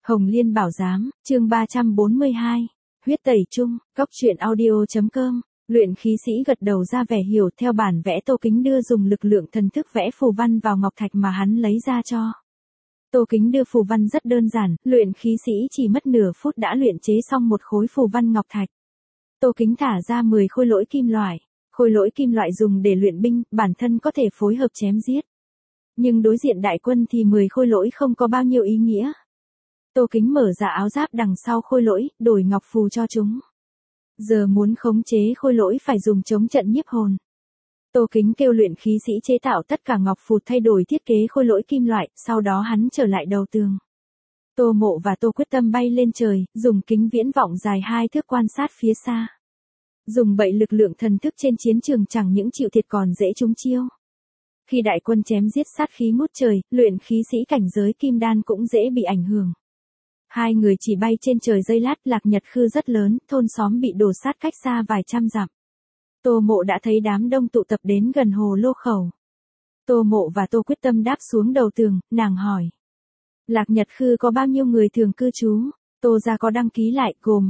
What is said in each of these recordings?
Hồng Liên Bảo Giám, chương 342. Huyết tẩy chung, cóc truyện audio.com. Luyện khí sĩ gật đầu ra vẻ hiểu theo bản vẽ Tô Kính đưa dùng lực lượng thần thức vẽ phù văn vào ngọc thạch mà hắn lấy ra cho. Tô Kính đưa phù văn rất đơn giản, luyện khí sĩ chỉ mất nửa phút đã luyện chế xong một khối phù văn ngọc thạch. Tô Kính thả ra 10 khối lỗi kim loại. Khối lỗi kim loại dùng để luyện binh, bản thân có thể phối hợp chém giết. Nhưng đối diện đại quân thì 10 khối lỗi không có bao nhiêu ý nghĩa. Tô Kính mở ra áo giáp đằng sau khôi lỗi, đổi ngọc phù cho chúng. Giờ muốn khống chế khôi lỗi phải dùng chống trận nhiếp hồn. Tô Kính kêu luyện khí sĩ chế tạo tất cả ngọc phù thay đổi thiết kế khôi lỗi kim loại, sau đó hắn trở lại đầu tường. Tô Mộ và Tô Quyết Tâm bay lên trời, dùng kính viễn vọng dài 2 thước quan sát phía xa. Dùng bậy lực lượng thần thức trên chiến trường chẳng những chịu thiệt còn dễ trúng chiêu. Khi đại quân chém giết sát khí ngút trời, luyện khí sĩ cảnh giới kim đan cũng dễ bị ảnh hưởng. Hai người chỉ bay trên trời giây lát, Lạc Nhật Khư rất lớn, thôn xóm bị đổ sát cách xa vài trăm dặm. Tô Mộ đã thấy đám đông tụ tập đến gần hồ lô khẩu. Tô Mộ và Tô Quyết Tâm đáp xuống đầu tường, nàng hỏi. Lạc Nhật Khư có bao nhiêu người thường cư trú? Tô gia có đăng ký lại, gồm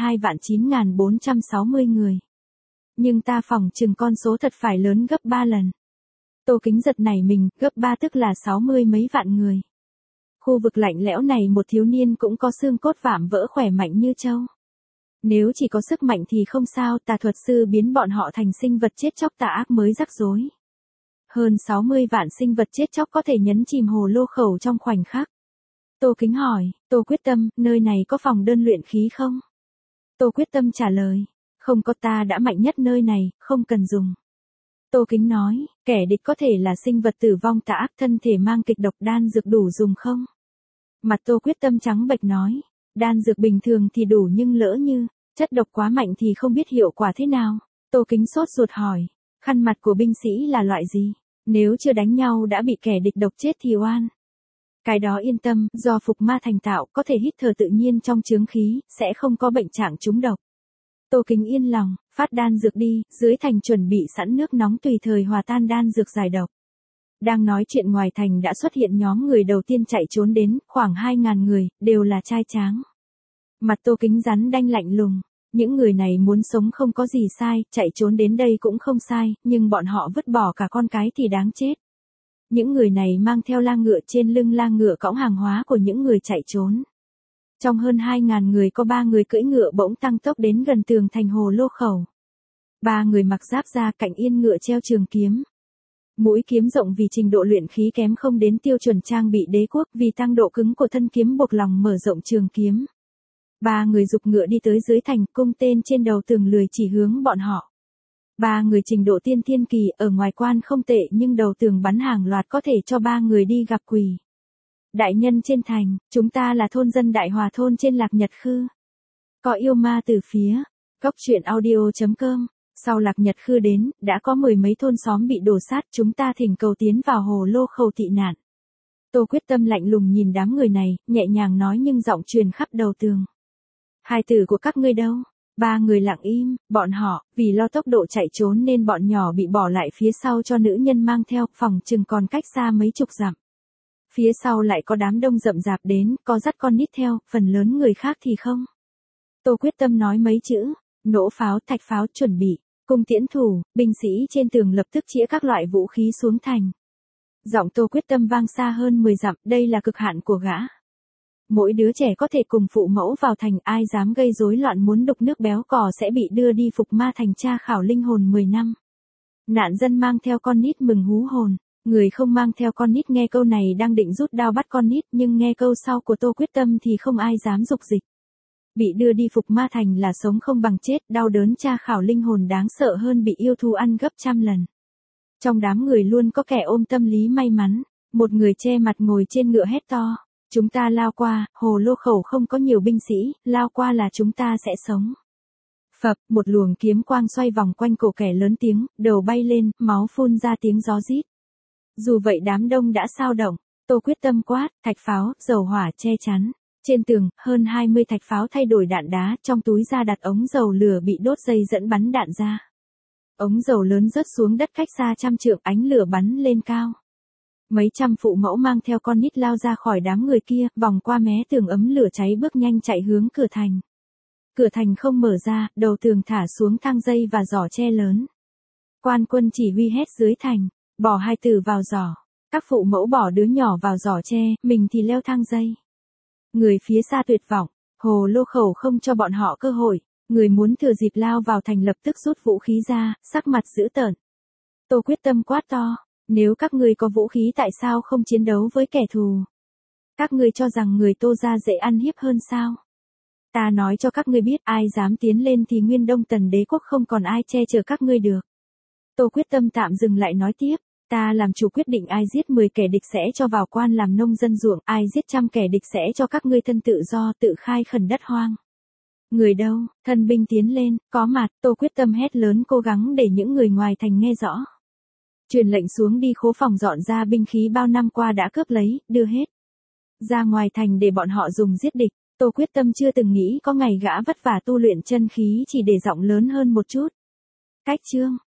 22.9.460 người. Nhưng ta phỏng chừng con số thật phải lớn gấp 3 lần. Tô Kính giật nảy mình, gấp 3 tức là 60 mấy vạn người. Khu vực lạnh lẽo này một thiếu niên cũng có xương cốt vạm vỡ khỏe mạnh như trâu. Nếu chỉ có sức mạnh thì không sao, tà thuật sư biến bọn họ thành sinh vật chết chóc tà ác mới rắc rối. Hơn 60 vạn sinh vật chết chóc có thể nhấn chìm hồ lô khẩu trong khoảnh khắc. Tô Kính hỏi, Tô Quyết Tâm, nơi này có phòng đơn luyện khí không? Tô Quyết Tâm trả lời, không có, ta đã mạnh nhất nơi này, không cần dùng. Tô Kính nói, kẻ địch có thể là sinh vật tử vong tà ác, thân thể mang kịch độc, đan dược đủ dùng không? Mặt Tô Quyết Tâm trắng bệch nói, đan dược bình thường thì đủ nhưng lỡ như chất độc quá mạnh thì không biết hiệu quả thế nào. Tô Kính sốt ruột hỏi, khăn mặt của binh sĩ là loại gì? Nếu chưa đánh nhau đã bị kẻ địch độc chết thì oan. Cái đó yên tâm, do phục ma thành tạo, có thể hít thở tự nhiên trong chướng khí, sẽ không có bệnh trạng trúng độc. Tô Kính yên lòng, phát đan dược đi, dưới thành chuẩn bị sẵn nước nóng tùy thời hòa tan đan dược giải độc. Đang nói chuyện ngoài thành đã xuất hiện nhóm người đầu tiên chạy trốn đến, khoảng 2.000 người, đều là trai tráng. Mặt Tô Kính rắn đanh lạnh lùng, những người này muốn sống không có gì sai, chạy trốn đến đây cũng không sai, nhưng bọn họ vứt bỏ cả con cái thì đáng chết. Những người này mang theo lang ngựa, trên lưng lang ngựa cõng hàng hóa của những người chạy trốn. Trong hơn 2.000 người có 3 người cưỡi ngựa bỗng tăng tốc đến gần tường thành hồ lô khẩu. 3 người mặc giáp da, cạnh yên ngựa treo trường kiếm. Mũi kiếm rộng vì trình độ luyện khí kém không đến tiêu chuẩn trang bị đế quốc, vì tăng độ cứng của thân kiếm buộc lòng mở rộng trường kiếm. 3 người giục ngựa đi tới dưới thành, cung tên trên đầu tường lười chỉ hướng bọn họ. 3 người trình độ tiên thiên kỳ, ở ngoài quan không tệ nhưng đầu tường bắn hàng loạt có thể cho 3 người đi gặp quỷ. Đại nhân trên thành, chúng ta là thôn dân Đại Hòa thôn trên Lạc Nhật Khư. Có yêu ma từ phía cóc truyện audio.com. Sau Lạc Nhật Khư đến, đã có 10 mấy thôn xóm bị đổ sát, chúng ta thỉnh cầu tiến vào hồ lô khẩu tị nạn. Tô Quyết Tâm lạnh lùng nhìn đám người này, nhẹ nhàng nói nhưng giọng truyền khắp đầu tường. Hài tử của các ngươi đâu? 3 người lặng im, bọn họ, vì lo tốc độ chạy trốn nên bọn nhỏ bị bỏ lại phía sau cho nữ nhân mang theo, phòng chừng còn cách xa mấy chục dặm. Phía sau lại có đám đông rậm rạp đến, có dắt con nít theo, phần lớn người khác thì không. Tô Quyết Tâm nói mấy chữ, nổ pháo, thạch pháo, chuẩn bị. Cung tiễn thủ, binh sĩ trên tường lập tức chĩa các loại vũ khí xuống thành. Giọng Tô Quyết Tâm vang xa hơn 10 dặm, đây là cực hạn của gã. Mỗi đứa trẻ có thể cùng phụ mẫu vào thành, ai dám gây rối loạn muốn đục nước béo cò sẽ bị đưa đi phục ma thành tra khảo linh hồn 10 năm. Nạn dân mang theo con nít mừng hú hồn, người không mang theo con nít nghe câu này đang định rút đao bắt con nít nhưng nghe câu sau của Tô Quyết Tâm thì không ai dám dục dịch. Bị đưa đi phục ma thành là sống không bằng chết, đau đớn tra khảo linh hồn đáng sợ hơn bị yêu thú ăn gấp trăm lần. Trong đám người luôn có kẻ ôm tâm lý may mắn, một người che mặt ngồi trên ngựa hét to, chúng ta lao qua, hồ lô khẩu không có nhiều binh sĩ, lao qua là chúng ta sẽ sống. Phập, một luồng kiếm quang xoay vòng quanh cổ kẻ lớn tiếng, đầu bay lên, máu phun ra tiếng gió rít. Dù vậy đám đông đã sao động, Tô Quyết Tâm quát, thạch pháo, dầu hỏa che chắn. Trên tường, hơn 20 thạch pháo thay đổi đạn đá, trong túi ra đặt ống dầu lửa bị đốt dây dẫn bắn đạn ra. Ống dầu lớn rớt xuống đất cách xa trăm trượng, ánh lửa bắn lên cao. Mấy trăm phụ mẫu mang theo con nít lao ra khỏi đám người kia, vòng qua mé tường ấm lửa cháy bước nhanh chạy hướng cửa thành. Cửa thành không mở ra, đầu tường thả xuống thang dây và giỏ tre lớn. Quan quân chỉ huy hét dưới thành, bỏ hai tử vào giỏ. Các phụ mẫu bỏ đứa nhỏ vào giỏ tre, mình thì leo thang dây. Người phía xa tuyệt vọng, Hồ Lô Khẩu không cho bọn họ cơ hội. Người muốn thừa dịp lao vào thành lập tức rút vũ khí ra, sắc mặt dữ tợn. Tô Quyết Tâm quát to, nếu các ngươi có vũ khí tại sao không chiến đấu với kẻ thù? Các ngươi cho rằng người Tô gia dễ ăn hiếp hơn sao? Ta nói cho các ngươi biết, ai dám tiến lên thì Nguyên Đông Tần Đế quốc không còn ai che chở các ngươi được. Tô Quyết Tâm tạm dừng lại nói tiếp, ta làm chủ quyết định ai giết 10 kẻ địch sẽ cho vào quan làm nông dân ruộng, ai giết 100 kẻ địch sẽ cho các ngươi thân tự do, tự khai khẩn đất hoang. Người đâu, thân binh tiến lên, có mặt, Tô Quyết Tâm hét lớn cố gắng để những người ngoài thành nghe rõ. Truyền lệnh xuống đi khố phòng dọn ra binh khí bao năm qua đã cướp lấy, đưa hết ra ngoài thành để bọn họ dùng giết địch. Tô Quyết Tâm chưa từng nghĩ có ngày gã vất vả tu luyện chân khí chỉ để giọng lớn hơn một chút. Cách chương